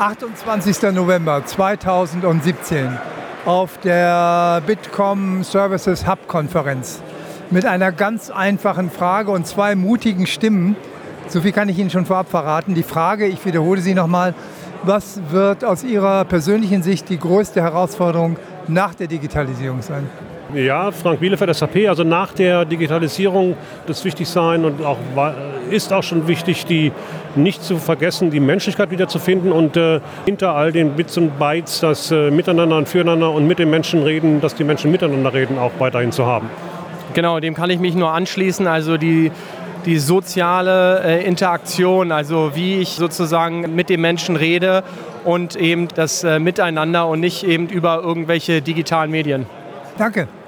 28. November 2017 auf der Bitkom Services Hub Konferenz mit einer ganz einfachen Frage und 2 mutigen Stimmen. So viel kann ich Ihnen schon vorab verraten. Die Frage, ich wiederhole sie nochmal, was wird aus Ihrer persönlichen Sicht die größte Herausforderung nach der Digitalisierung sein? Ja, Frank Bielefeld, SAP, also nach der Digitalisierung das wichtig sein und ist auch schon wichtig, die nicht zu vergessen, die Menschlichkeit wiederzufinden und hinter all den Bits und Bytes das Miteinander und Füreinander und mit den Menschen reden, dass die Menschen miteinander reden, auch weiterhin zu haben. Genau, dem kann ich mich nur anschließen, also die soziale Interaktion, also wie ich sozusagen mit den Menschen rede und eben das Miteinander und nicht eben über irgendwelche digitalen Medien. Danke.